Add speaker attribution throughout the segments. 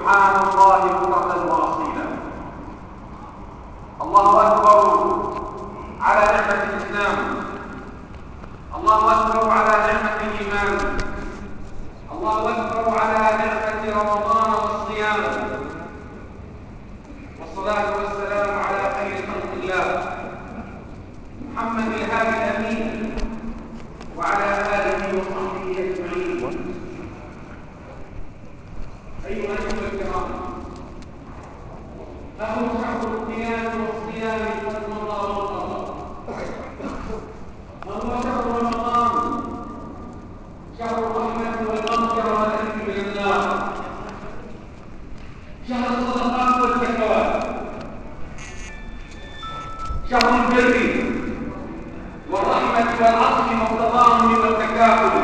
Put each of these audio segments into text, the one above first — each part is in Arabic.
Speaker 1: سبحان الله بكرة وأصيلا. الله أكبر على نعمة الإسلام، الله أكبر على نعمة الإيمان، الله أكبر على نعمة رمضان والصيام، والصلاة والسلام على خير خلق الله محمد الهادي الأمين وعلى آله وصحبه أجمعين. أيها الأخوة الكرام، أهو شهر القيام والصيام قد مضى وانقضى، وهو شهر رمضان، شهر الرحمة والمغفرة والعتق من النار، شهر الصدقات والزكوات، شهر البر والرحمة والعطف والتضامن والتكافل،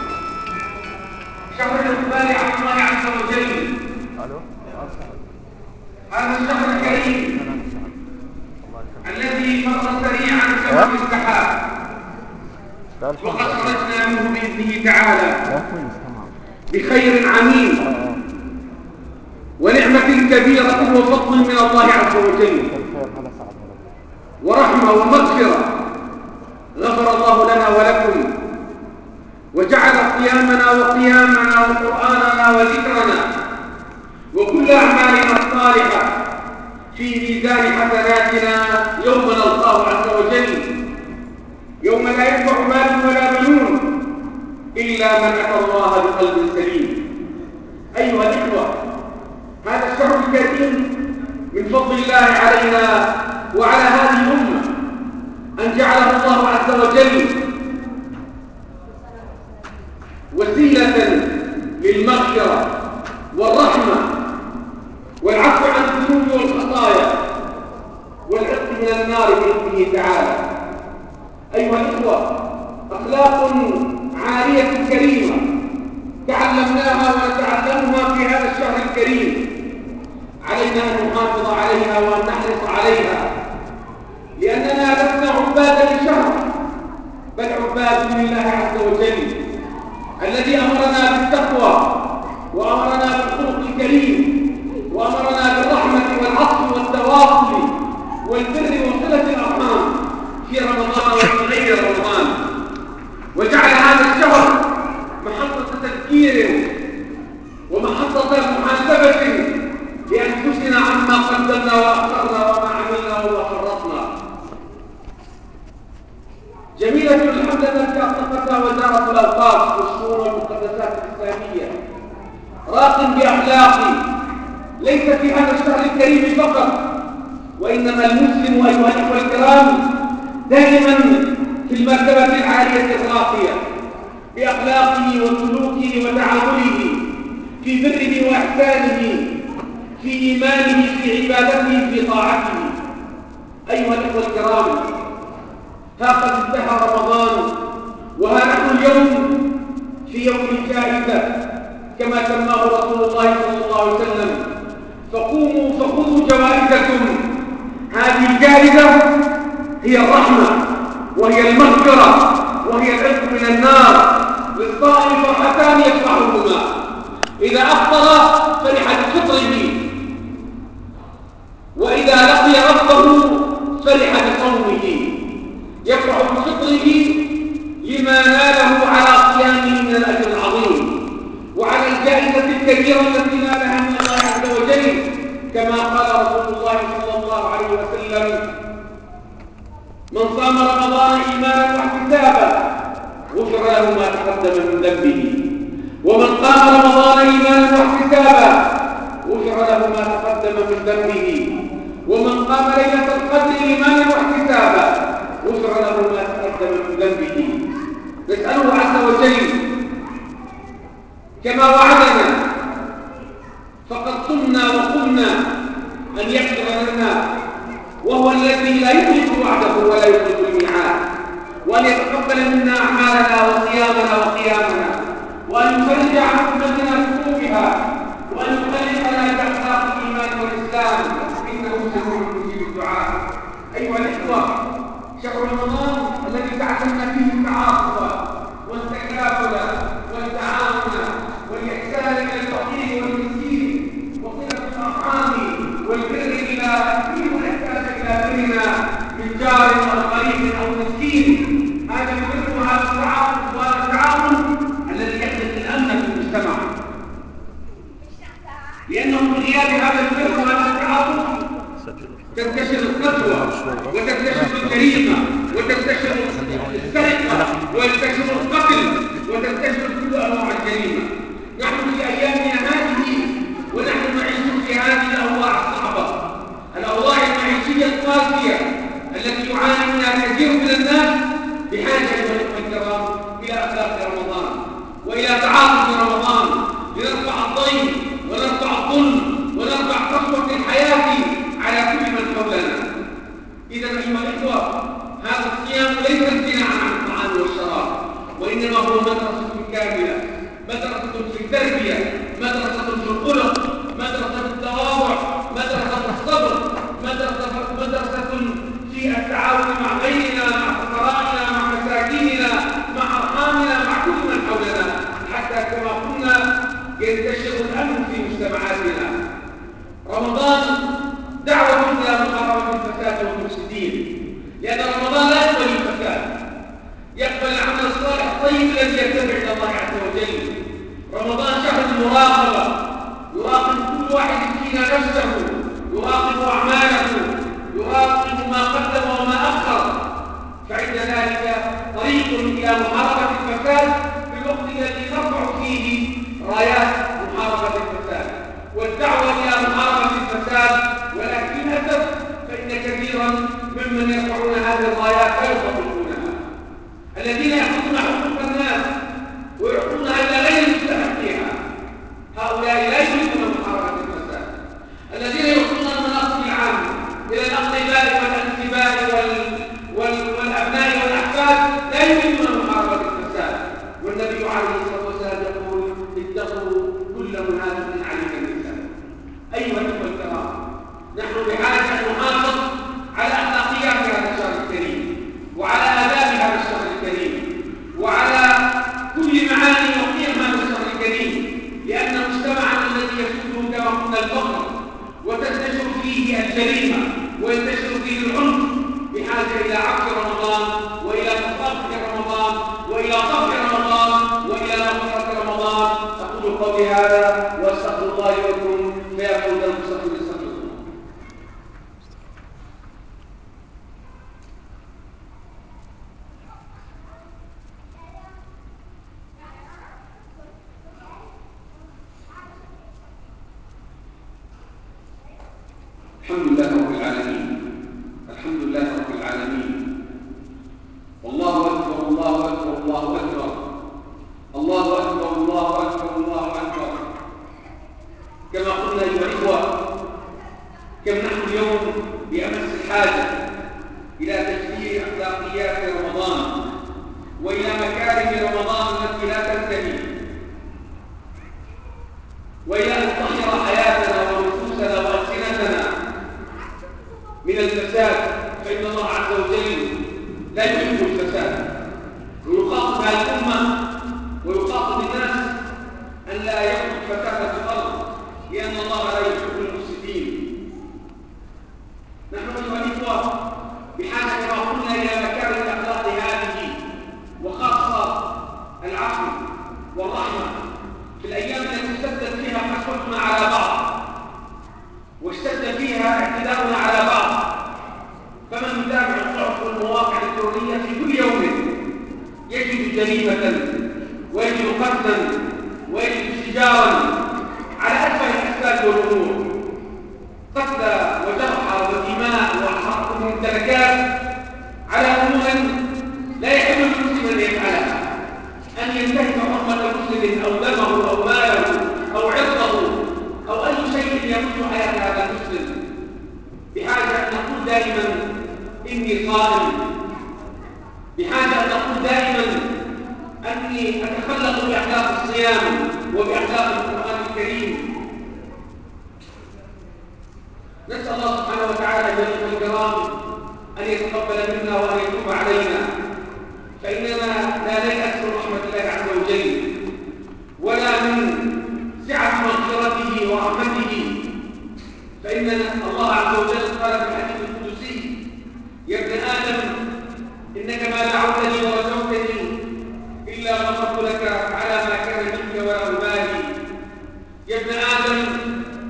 Speaker 1: شهر الإقبال على الله عز وجل. هذا الشهر الكريم الذي مر سريعا كما السحاب، وقد خرجنا منه بإذنه تعالى بخير عميم ونعمة كبيرة وفضل من الله عز وجل ورحمة ومغفرة. غفر الله لنا ولكم وجعل صيامنا وقيامنا وقرآننا وذكرنا وكل أعمالنا الصالحة في ميزان حسناتنا يوم نلقاه عز وجل، يوم لا ينفع مال ولا بنون إلا من أتى الله بقلب سليم. أيها الإخوة، هذا الشهر الكريم من فضل الله علينا وعلى هذه الأمة أن جعله الله عز وجل وسيلة للمغفرة والرحمة والعفو عن الذنوب والخطايا والعتق من النار بإذنه تعالى. أيها الإخوة، أخلاق عالية كريمة تعلمناها ونتعلمها في هذا الشهر الكريم، علينا أن نحافظ عليها وأن نحرص عليها، لأننا لسنا عبادا لشهر بل عباد لله عز وجل الذي أمرنا بالتقوى وأمرنا بالخلق الكريم وأمرنا بالرحمة والعطف والتواصل والبر وصلة الأرحام في رمضان وفي غير رمضان، وجعل هذا الشهر محطة تذكير ومحطة محاسبة لأنفسنا عما قدمنا وأخرنا وما عملنا وما فرطنا. جميلة الحمد التي أطلقتها وزارة الأوقاف والشؤون والمقدسات الإسلامية راق بأخلاق ليس في هذا الشهر الكريم فقط، وإنما المسلم أيها الأخوة الكرام دائما في المرتبة العالية الراقية بأخلاقه وسلوكه وتعامله في بره وإحسانه في إيمانه في عبادته في طاعته. أيها الأخوة الكرام، ها قد انتهى رمضان وها نحن اليوم في يوم الجائزة كما سماه رسول الله صلى الله عليه وسلم، فقوموا فخذوا جوائزكم. هذه الجائزة هي الرحمة وهي المغفرة وهي العتق من النار. للصائم فرحتان يفرحهما، إذا أفطر فرح بفطره، وإذا لقي ربه فرح بصومه. يفرح بفطره لما ناله على قيامه من الأجر العظيم وعلى الجائزة الكبيرة التي نالها من الله عز وجل، كما قال رسول الله صلى الله عليه وسلم: من صام رمضان إيمانا واحتسابا غفر له ما تقدم من ذنبه، ومن قام رمضان إيمانا واحتسابا غفر له ما تقدم من ذنبه، ومن قام ليلة القدر إيمانا واحتسابا غفر له ما تقدم من ذنبه. نسأله عز وجل كما وعدنا، فقد صمنا وقلنا أن يغفر لنا، وهو الذي لا يخلف وعده ولا يخلف الميعاد، وأن يتقبل منا أعمالنا وصيامنا وقيامنا، وأن يفرج عن أمتنا ذنوبها، وأن يخلقنا بأخلاق الإيمان والإسلام، إنه سميع مجيب الدعاء. أيها الإخوة، شهر رمضان الذي تعلمنا فيه التعاطف والتكافل والتعاون والإحسان إلى الفقير والمسكين لأنه من غياب هذا الفهم وهذا التعاطف تنتشر القسوة وتنتشر الجريمة وتنتشر السرقة وينتشر القتل وتنتشر كل أنواع الجريمة. نحن في أيامنا هذه ونحن نعيش في هذه الأوضاع الصعبة، الأوضاع المعيشية القاسية التي يعاني منها كثير من الناس، بحاجة أيها الكرام إلى أخلاق رمضان وإلى تعاطف رمضان لنرفع الضيم ونرفع الظلم ونرفع قسوة الحياة على كل من حولنا. إذا أيها الإخوة، هذا الصيام ليس امتناعا عن الطعام والشراب، وإنما هو مدرسة كاملة، مدرسة في التربية، مدرسة في الخلق، مدرسة في التواضع، مدرسة في الصبر، مدرسة في التعاون مع غيرنا، مع فقرائنا، مع مساكيننا، مع أرحامنا، مع كل من حولنا، حتى كما قلنا ينتشر الأمن في مجتمعاتنا. رمضان دعوة إلى محاربة الفساد والمفسدين، لأن رمضان لا يقبل الفساد، يقبل العمل الصالح الطيب الذي يتبع إلى الله عز وجل. رمضان شهر المراقبة، يراقب كل واحد فينا نفسه، يراقب أعماله، يراقب ما قدم وما أخر، فعند ذلك طريق إلى محاربة الفساد في الوقت الذي نرفع فيه رايات محاربة الفساد والدعوة إلى محاربة الفساد. ولكن للأسف فإن كثيرا ممن يرفعون هذه الرايات لا يطبقونها، الذين يأخذون حقوق الناس ويعطونها إلى غير مستحقيها، هؤلاء لا يريدون محاربة الفساد. الذين يعطون المناصب العامة إلى الأقرباء والأنسباء والأبناء والأحفاد لا يريدون محاربة الفساد. والنبي عليه الصلاة والسلام يقول: اتقوا كل منافق عليك النساء. أيها الأخوة الكرام، نحن بحاجة أن نحافظ على أخلاقيات هذا الشهر الكريم، وعلى آداب هذا الشهر الكريم، وعلى كل معاني وقيم هذا الشهر الكريم، لأن مجتمعنا الذي يسوده كما قلنا الفقر وتنتشر فيه الجريمة وينتشر فيه العنف بحاجة إلى عفو رمضان وإلى تطابق رمضان وإلى طهر رمضان وإلى مغفرة رمضان. أقول قولي هذا وأستغفر الله لكم فيقول المستغفر استغفر الله. الحمد لله رب العالمين، الحمد لله رب العالمين، والله أكبر الله أكبر الله أكبر، الله أكبر الله أكبر الله أكبر. كما قلنا أيها الإخوة، كم نحن اليوم بأمس الحاجة إلى تجديد أخلاقيات رمضان وإلى مكارم رمضان التي لا تنتهي، وإلى أن نطهر حياتنا ونفوسنا وألسنتنا من الفساد، فإن الله عز وجل لا يحب الفساد، ويخاطب الأمة ويخاطب الناس أن لا يحب الفساد في الأرض، لأن الله لا يحب المفسدين. نحن أيها الإخوة بحاجة كما قلنا إلى مكارم الأخلاق هذه، وخاصة العفو والرحمة في الأيام التي اشتدت فيها قسوتنا على بعض واشتد فيها اعتداؤنا على بعض. فمن يتابع الصحف والمواقع الإلكترونية في كل يوم يجد جريمة ويجد قتلا ويجد شجارا على أتفه الأسباب والأمور، قتلى وجرحى ودماء وحرق ممتلكات على أمور لا يحل للمسلم أن يفعلها، أن ينتهك حرمة مسلم أو دمه أو ماله أو عرضه أو أي شيء يمس حياة هذا المسلم. بحاجة أن نقول دائما إني صائم، بحاجة أن نقول دائما أني أتخلق بأخلاق الصيام وبأخلاق القرآن الكريم. نسأل الله سبحانه وتعالى جل الكرام أن يتقبل منا وأن يتوب علينا، فإننا لا نيأس من رحمة الله عز وجل ولا من سعة مغفرته ورحمته، فإن الله عز وجل قال في الحديث القدسي: يا ابن آدم إنك ما دعوتني ورجوتني إلا غفرت لك على ما كان منك ولا أبالي. يا ابن آدم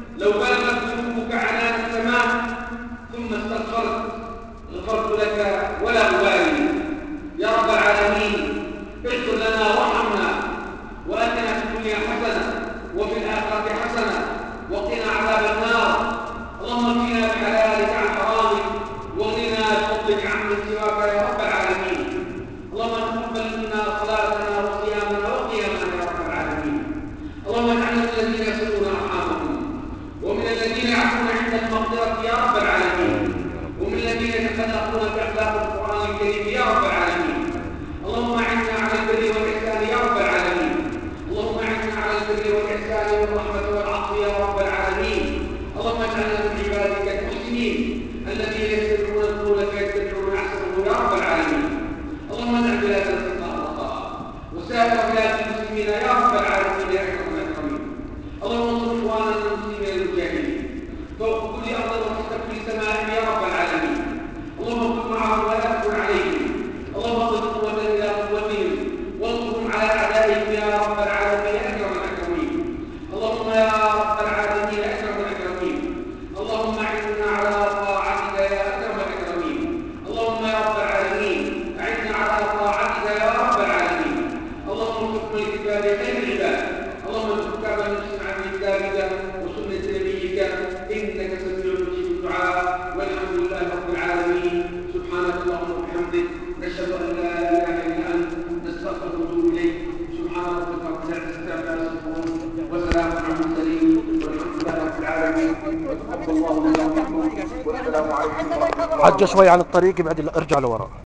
Speaker 1: الإحسان والرحمة والعطف يا رب العالمين. اللهم اجعلنا من عبادك المحسنين الذين يتبعون القول فيتبعون أحسنه يا رب العالمين. اللهم اجعل بلادنا سخاء رخاء وسائر بلاد المسلمين يا رب العالمين يا أكرم الأكرمين. اللهم انصر إخواننا المسلمين المجاهدين فوق كل أرض وتحت كل سماء يا رب العالمين. اللهم كن معهم ولا تكن عليهم. اللهم اغفر قوة إلى قوتهم وانصرهم على أعدائهم يا رب العالمين يا أكرم الأكرمين. اللهم يا رب العالمين يا أكرم الأكرمين. اللهم أعنا على طاعتك يا أكرم الأكرمين. اللهم يا رب العالمين أعنا على طاعتك يا رب العالمين. اللهم ارزقنا الاتباع خير العباد. اللهم ارزقنا من يسمع من كتابك وسنة نبيك إنك سميع مجيب الدعاء. والحمد لله رب العالمين. سبحانك اللهم وبحمدك نشهد أن لا إله إلا أنت نستغفرك ونتوب إليك. سبحان ربك رب العزة عما يصفون وسلام على المرسلين والحمد لله رب العالمين. وتقبل الله منا ومنكم والسلام عليكم ورحمة الله.
Speaker 2: عجى شوي عن الطريق، ابعد ارجع لورا.